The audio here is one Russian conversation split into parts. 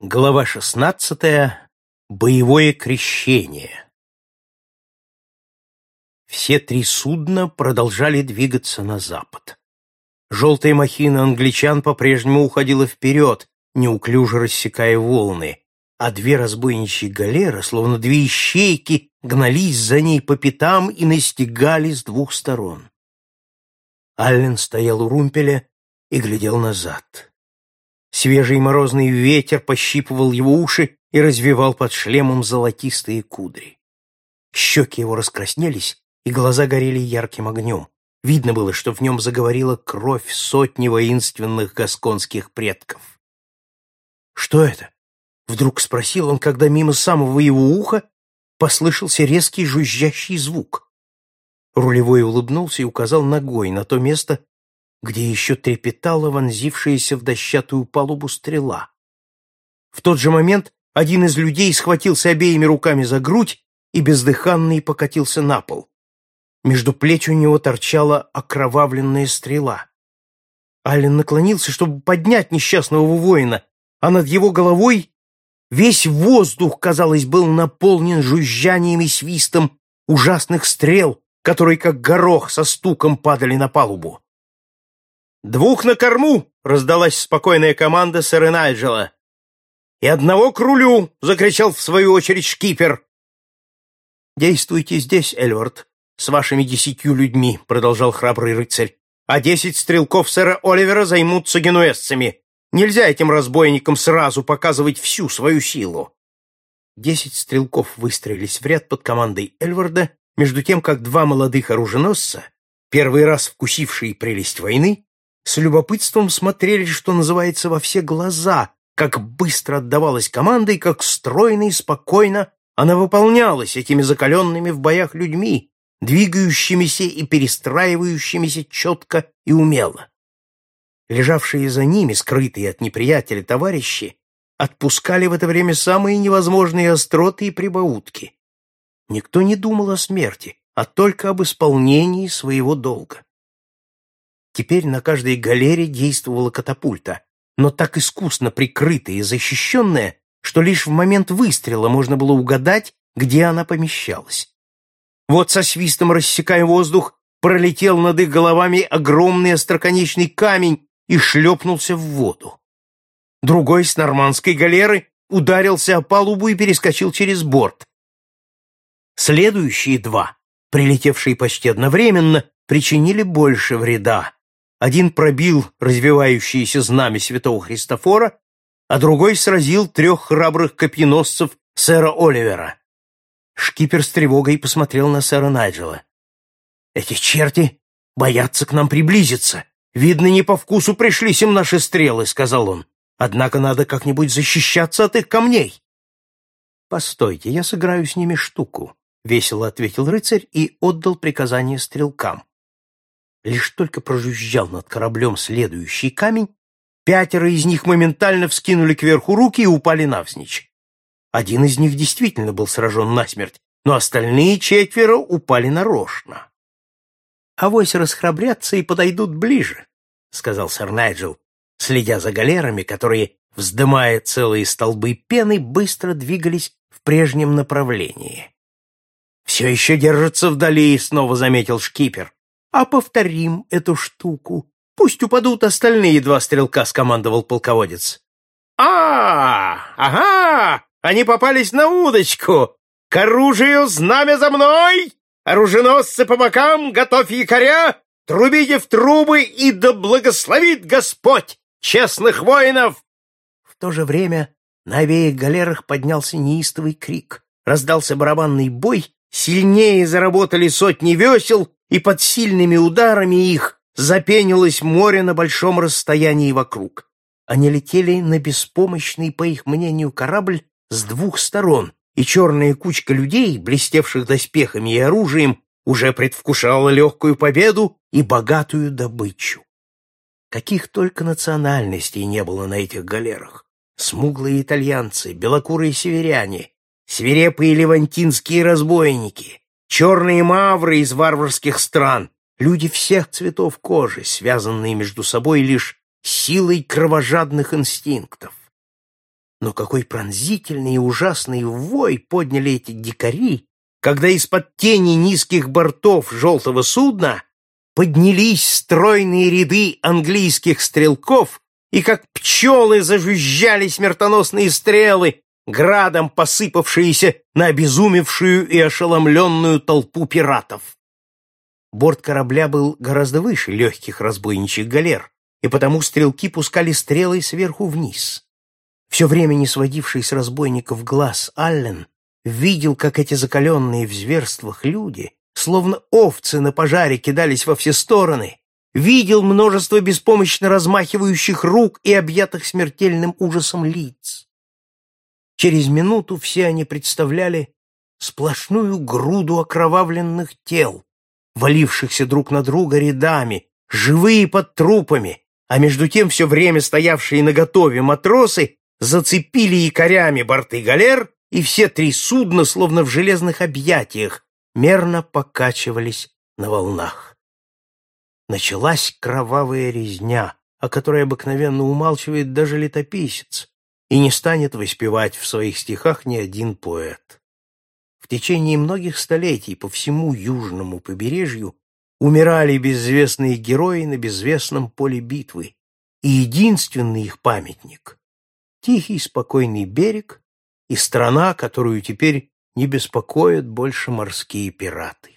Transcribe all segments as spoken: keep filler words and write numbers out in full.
Глава шестнадцатая. Боевое крещение. Все три судна продолжали двигаться на запад. Желтая махина англичан по-прежнему уходила вперед, неуклюже рассекая волны, а две разбойничьи галеры, словно две ищейки, гнались за ней по пятам и настигали с двух сторон. Аллен стоял у румпеля и глядел назад. Свежий морозный ветер пощипывал его уши и развевал под шлемом золотистые кудри. Щеки его раскраснелись, и глаза горели ярким огнем. Видно было, что в нем заговорила кровь сотни воинственных гасконских предков. «Что это?» — вдруг спросил он, когда мимо самого его уха послышался резкий жужжащий звук. Рулевой улыбнулся и указал ногой на то место, где еще трепетала вонзившаяся в дощатую палубу стрела. В тот же момент один из людей схватился обеими руками за грудь и бездыханный покатился на пол. Между плеч у него торчала окровавленная стрела. Аллен наклонился, чтобы поднять несчастного воина, а над его головой весь воздух, казалось, был наполнен жужжанием и свистом ужасных стрел, которые, как горох, со стуком падали на палубу. «Двух на корму!» — раздалась спокойная команда сэра Найджела. «И одного к рулю!» — закричал в свою очередь шкипер. «Действуйте здесь, Эльвард, с вашими десятью людьми», — продолжал храбрый рыцарь, «а десять стрелков сэра Оливера займутся генуэзцами. Нельзя этим разбойникам сразу показывать всю свою силу». Десять стрелков выстроились в ряд под командой Эльварда, между тем как два молодых оруженосца, первый раз вкусившие прелесть войны, с любопытством смотрели, что называется, во все глаза, как быстро отдавалась команда и как стройно и спокойно она выполнялась этими закаленными в боях людьми, двигающимися и перестраивающимися четко и умело. Лежавшие за ними, скрытые от неприятеля товарищи, отпускали в это время самые невозможные остроты и прибаутки. Никто не думал о смерти, а только об исполнении своего долга. Теперь на каждой галере действовала катапульта, но так искусно прикрытая и защищенная, что лишь в момент выстрела можно было угадать, где она помещалась. Вот со свистом, рассекая воздух, пролетел над их головами огромный остроконечный камень и шлепнулся в воду. Другой с нормандской галеры ударился о палубу и перескочил через борт. Следующие два, прилетевшие почти одновременно, причинили больше вреда. Один пробил развивающееся знамя святого Христофора, а другой сразил трех храбрых копьеносцев сэра Оливера. Шкипер с тревогой посмотрел на сэра Найджела. «Эти черти боятся к нам приблизиться. Видно, не по вкусу пришлись им наши стрелы», — сказал он. «Однако надо как-нибудь защищаться от их камней». «Постойте, я сыграю с ними штуку», — весело ответил рыцарь и отдал приказание стрелкам. Лишь только прожужжал над кораблем следующий камень, пятеро из них моментально вскинули кверху руки и упали навзничь. Один из них действительно был сражен насмерть, но остальные четверо упали нарочно. «Авось расхрабрятся и подойдут ближе», — сказал сэр Найджел, следя за галерами, которые, вздымая целые столбы пены, быстро двигались в прежнем направлении. «Все еще держатся вдали», — снова заметил шкипер. «А повторим эту штуку. Пусть упадут остальные два стрелка», — скомандовал полководец. «А, ага, они попались на удочку! К оружию знамя за мной! Оруженосцы по бокам, готовь якоря! Трубите в трубы, и да благословит Господь честных воинов!» В то же время на обеих галерах поднялся неистовый крик. Раздался барабанный бой, сильнее заработали сотни весел, и под сильными ударами их запенилось море на большом расстоянии вокруг. Они летели на беспомощный, по их мнению, корабль с двух сторон, и черная кучка людей, блестевших доспехами и оружием, уже предвкушала легкую победу и богатую добычу. Каких только национальностей не было на этих галерах. Смуглые итальянцы, белокурые северяне, свирепые левантинские разбойники, черные мавры из варварских стран, люди всех цветов кожи, связанные между собой лишь силой кровожадных инстинктов. Но какой пронзительный и ужасный вой подняли эти дикари, когда из-под тени низких бортов желтого судна поднялись стройные ряды английских стрелков, и как пчелы зажужжали смертоносные стрелы, градом посыпавшиеся на обезумевшую и ошеломленную толпу пиратов. Борт корабля был гораздо выше легких разбойничьих галер, и потому стрелки пускали стрелы сверху вниз. Все время не сводивший с разбойников глаз Аллен видел, как эти закаленные в зверствах люди, словно овцы на пожаре, кидались во все стороны, видел множество беспомощно размахивающих рук и объятых смертельным ужасом лиц. Через минуту все они представляли сплошную груду окровавленных тел, валившихся друг на друга рядами, живые под трупами, а между тем все время стоявшие наготове матросы зацепили якорями борты галер, и все три судна, словно в железных объятиях, мерно покачивались на волнах. Началась кровавая резня, о которой обыкновенно умалчивает даже летописец, и не станет воспевать в своих стихах ни один поэт. В течение многих столетий по всему южному побережью умирали безвестные герои на безвестном поле битвы, и единственный их памятник — тихий спокойный берег и страна, которую теперь не беспокоят больше морские пираты.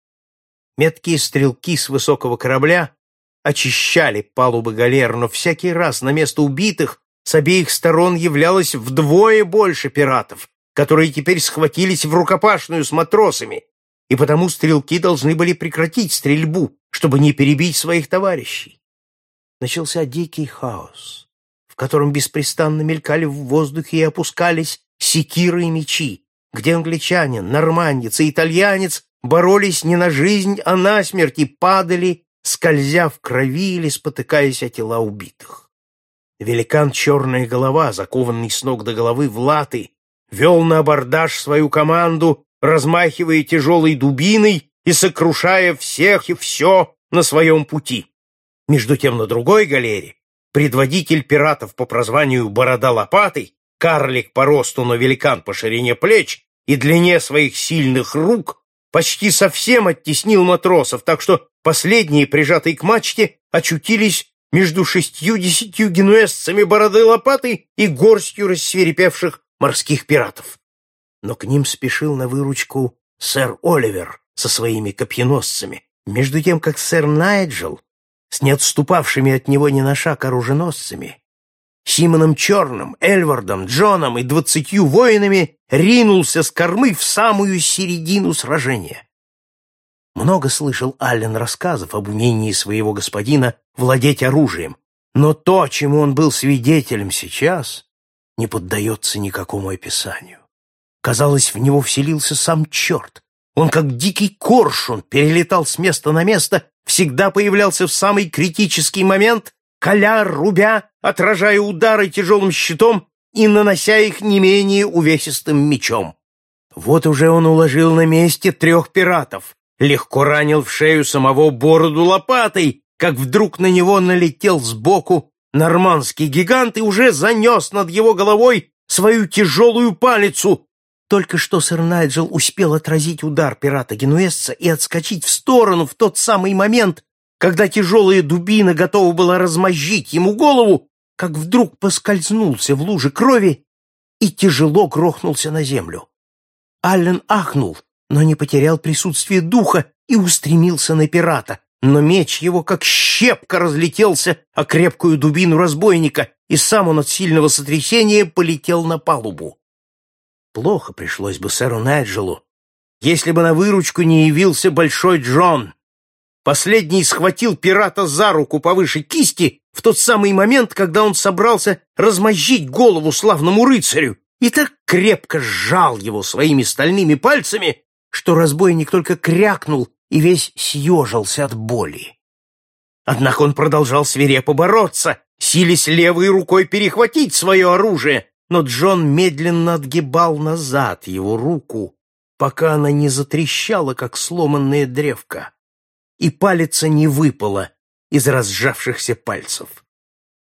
Меткие стрелки с высокого корабля очищали палубы галер, но всякий раз на место убитых с обеих сторон являлось вдвое больше пиратов, которые теперь схватились в рукопашную с матросами, и потому стрелки должны были прекратить стрельбу, чтобы не перебить своих товарищей. Начался дикий хаос, в котором беспрестанно мелькали в воздухе и опускались секиры и мечи, где англичанин, нормандец и итальянец боролись не на жизнь, а на смерть и падали, скользя в крови или спотыкаясь о тела убитых. Великан «Черная голова», закованный с ног до головы в латы, вел на абордаж свою команду, размахивая тяжелой дубиной и сокрушая всех и все на своем пути. Между тем на другой галере предводитель пиратов по прозванию Борода Лопатой, карлик по росту, но великан по ширине плеч и длине своих сильных рук, почти совсем оттеснил матросов, так что последние, прижатые к мачте, очутились между шестью-десятью генуэзцами Бороды Лопатой и горстью рассвирепевших морских пиратов. Но к ним спешил на выручку сэр Оливер со своими копьеносцами, между тем как сэр Найджел с неотступавшими от него ни на шаг оруженосцами, Симоном Черным, Эльвардом, Джоном и двадцатью воинами ринулся с кормы в самую середину сражения. Много слышал Аллен рассказов об умении своего господина владеть оружием, но то, чему он был свидетелем сейчас, не поддается никакому описанию. Казалось, в него вселился сам черт. Он, как дикий коршун, перелетал с места на место, всегда появлялся в самый критический момент, коля, рубя, отражая удары тяжелым щитом и нанося их не менее увесистым мечом. Вот уже он уложил на месте трех пиратов, легко ранил в шею самого Бороду Лопатой, как вдруг на него налетел сбоку нормандский гигант и уже занес над его головой свою тяжелую палицу. Только что сэр Найджел успел отразить удар пирата-генуэзца и отскочить в сторону в тот самый момент, когда тяжелая дубина готова была размозжить ему голову, как вдруг поскользнулся в луже крови и тяжело грохнулся на землю. Аллен ахнул, но не потерял присутствие духа и устремился на пирата, но меч его как щепка разлетелся о крепкую дубину разбойника, и сам он от сильного сотрясения полетел на палубу. Плохо пришлось бы сэру Найджелу, если бы на выручку не явился Большой Джон. Последний схватил пирата за руку повыше кисти в тот самый момент, когда он собрался размозжить голову славному рыцарю, и так крепко сжал его своими стальными пальцами, что разбойник только крякнул и весь съежился от боли. Однако он продолжал свирепо бороться, силясь левой рукой перехватить свое оружие, но Джон медленно отгибал назад его руку, пока она не затрещала, как сломанная древко, и палица не выпала из разжавшихся пальцев.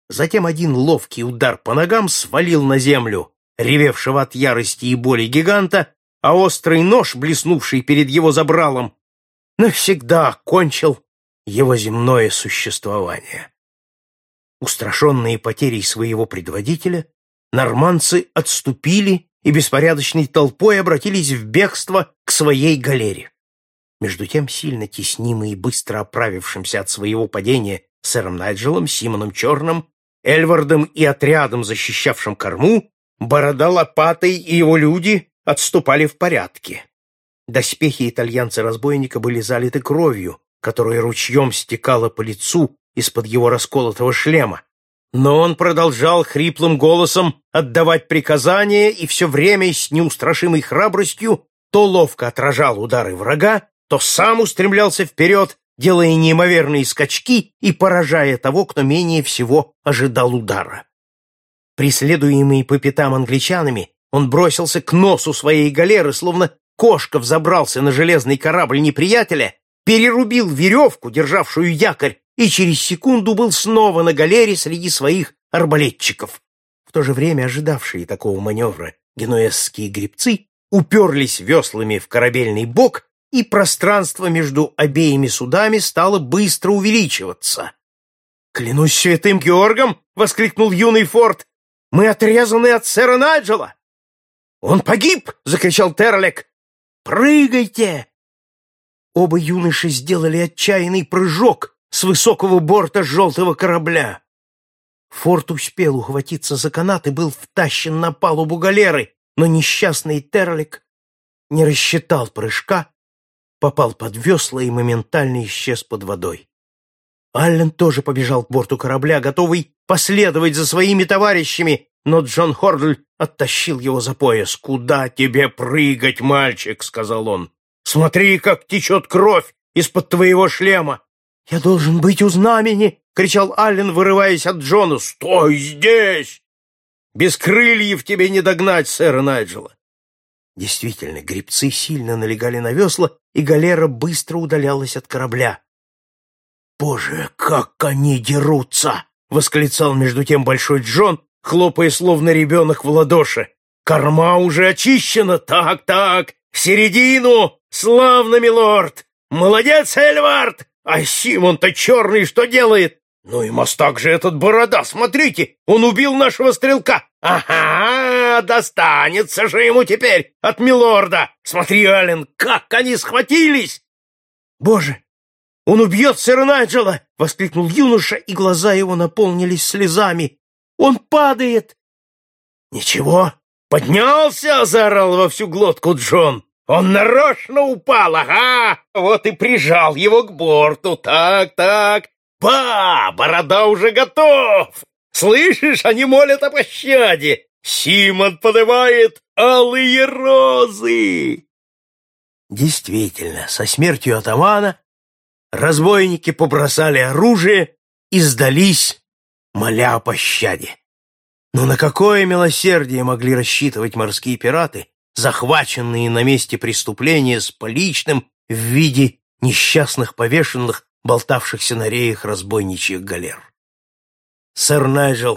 Затем один ловкий удар по ногам свалил на землю ревевшего от ярости и боли гиганта, а острый нож, блеснувший перед его забралом, навсегда кончил его земное существование. Устрашенные потерей своего предводителя, нормандцы отступили и беспорядочной толпой обратились в бегство к своей галере. Между тем, сильно теснимый и быстро оправившимся от своего падения сэром Найджелом, Симоном Черным, Эльвардом и отрядом, защищавшим корму, Борода Лопатой и его люди отступали в порядке. Доспехи итальянца-разбойника были залиты кровью, которая ручьем стекала по лицу из-под его расколотого шлема. Но он продолжал хриплым голосом отдавать приказания и все время с неустрашимой храбростью то ловко отражал удары врага, то сам устремлялся вперед, делая неимоверные скачки и поражая того, кто менее всего ожидал удара. Преследуемый по пятам англичанами, он бросился к носу своей галеры, словно кошка взобрался на железный корабль неприятеля, перерубил веревку, державшую якорь, и через секунду был снова на галере среди своих арбалетчиков. В то же время ожидавшие такого маневра генуэзские гребцы уперлись веслами в корабельный бок, и пространство между обеими судами стало быстро увеличиваться. «Клянусь святым Георгом!» — воскликнул юный Форд. «Мы отрезаны от сэра Найджела!» «Он погиб!» — закричал Терлек. «Прыгайте!» Оба юноши сделали отчаянный прыжок с высокого борта желтого корабля. Форд успел ухватиться за канат и был втащен на палубу галеры, но несчастный Терлик не рассчитал прыжка, попал под весла и моментально исчез под водой. Аллен тоже побежал к борту корабля, готовый последовать за своими товарищами, но Джон Хордль оттащил его за пояс. «Куда тебе прыгать, мальчик?» — сказал он. «Смотри, как течет кровь из-под твоего шлема!» «Я должен быть у знамени!» — кричал Аллен, вырываясь от Джона. «Стой здесь! Без крыльев тебе не догнать сэра Найджела!» Действительно, гребцы сильно налегали на весла, и галера быстро удалялась от корабля. «Боже, как они дерутся!» — восклицал между тем Большой Джон, хлопая словно ребенок в ладоши. «Корма уже очищена! Так, так! В середину! Славно, милорд! Молодец, Эльвард! А Симон-то черный что делает? Ну и мастак же этот Борода! Смотрите, он убил нашего стрелка! Ага, достанется же ему теперь от милорда! Смотри, Аллен, как они схватились!» «Боже, он убьет сэра Найджела!» — воскликнул юноша, и глаза его наполнились слезами. «Он падает!» «Ничего, поднялся!» — заорал во всю глотку Джон. «Он нарочно упал, ага! Вот и прижал его к борту. Так, так. Ба, Борода уже готов! Слышишь, они молят о пощаде! Симон подымает алые розы!» Действительно, со смертью атамана разбойники побросали оружие и сдались, моля о пощаде. Но на какое милосердие могли рассчитывать морские пираты, захваченные на месте преступления с поличным в виде несчастных повешенных, болтавшихся на реях разбойничьих галер? Сэр Найджел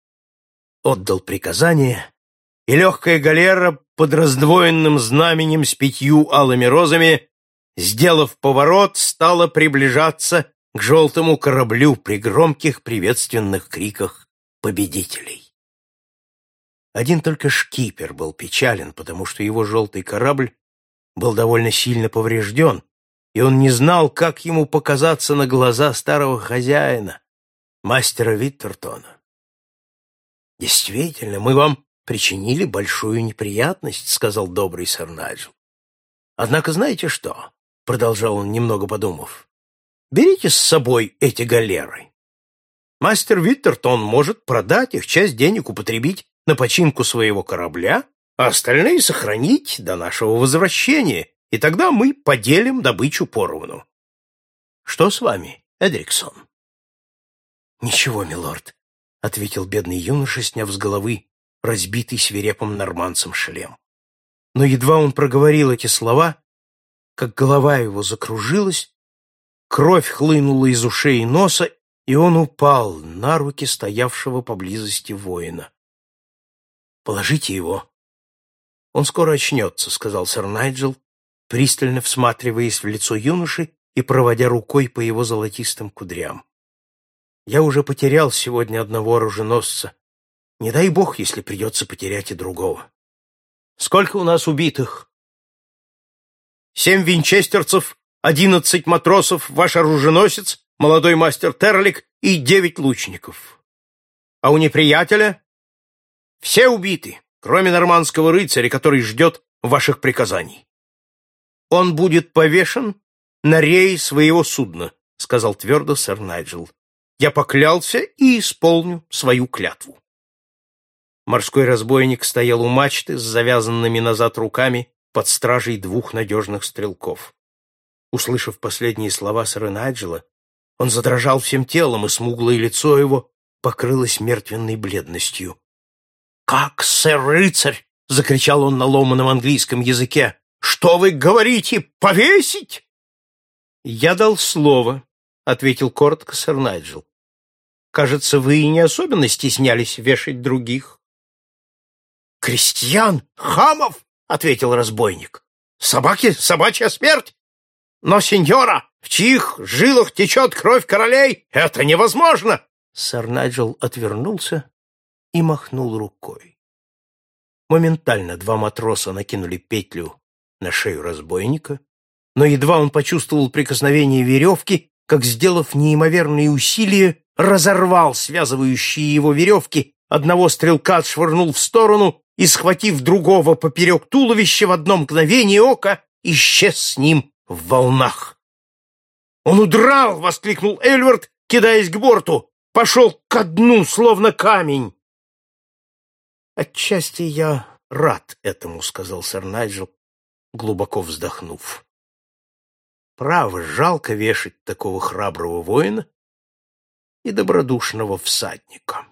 отдал приказание, и легкая галера под раздвоенным знаменем с пятью алыми розами, сделав поворот, стала приближаться к желтому кораблю при громких приветственных криках победителей. Один только шкипер был печален, потому что его желтый корабль был довольно сильно поврежден, и он не знал, как ему показаться на глаза старого хозяина, мастера Виттертона. «Действительно, мы вам причинили большую неприятность», — сказал добрый сэр Найджел. «Однако знаете что?» — продолжал он, немного подумав. «Берите с собой эти галеры. Мастер Виттертон может продать их, часть денег употребить на починку своего корабля, а остальные сохранить до нашего возвращения, и тогда мы поделим добычу поровну. Что с вами, Эдриксон?» «Ничего, милорд», — ответил бедный юноша, сняв с головы разбитый свирепым нормандцем шлем. Но едва он проговорил эти слова, как голова его закружилась, кровь хлынула из ушей и носа, и он упал на руки стоявшего поблизости воина. «Положите его. Он скоро очнется», — сказал сэр Найджел, пристально всматриваясь в лицо юноши и проводя рукой по его золотистым кудрям. «Я уже потерял сегодня одного оруженосца. Не дай бог, если придется потерять и другого. Сколько у нас убитых?» «Семь винчестерцев, одиннадцать матросов, ваш оруженосец, молодой мастер Терлик и девять лучников. А у неприятеля все убиты, кроме нормандского рыцаря, который ждет ваших приказаний. Он будет повешен на рее своего судна», — сказал твердо сэр Найджел. «Я поклялся и исполню свою клятву». Морской разбойник стоял у мачты с завязанными назад руками под стражей двух надежных стрелков. Услышав последние слова сэра Найджела, он задрожал всем телом, и смуглое лицо его покрылось мертвенной бледностью. «Как, сэр-рыцарь!» — закричал он на ломаном английском языке. «Что вы говорите? Повесить?» «Я дал слово», — ответил коротко сэр Найджел. «Кажется, вы и не особенно стеснялись вешать других». «Крестьян, хамов!» — ответил разбойник. «Собаки, собачья смерть! Но, сеньора, в чьих жилах течет кровь королей, это невозможно!» Сэр Найджел отвернулся и махнул рукой. Моментально два матроса накинули петлю на шею разбойника, но едва он почувствовал прикосновение веревки, как, сделав неимоверные усилия, разорвал связывающие его веревки, одного стрелка отшвырнул в сторону и, схватив другого поперек туловища, в одно мгновение ока исчез с ним в волнах. «Он удрал!» — воскликнул Эльвард, кидаясь к борту. «Пошел ко дну, словно камень!» «Отчасти я рад этому», — сказал сэр Найджел, глубоко вздохнув. «Право, жалко вешать такого храброго воина и добродушного всадника».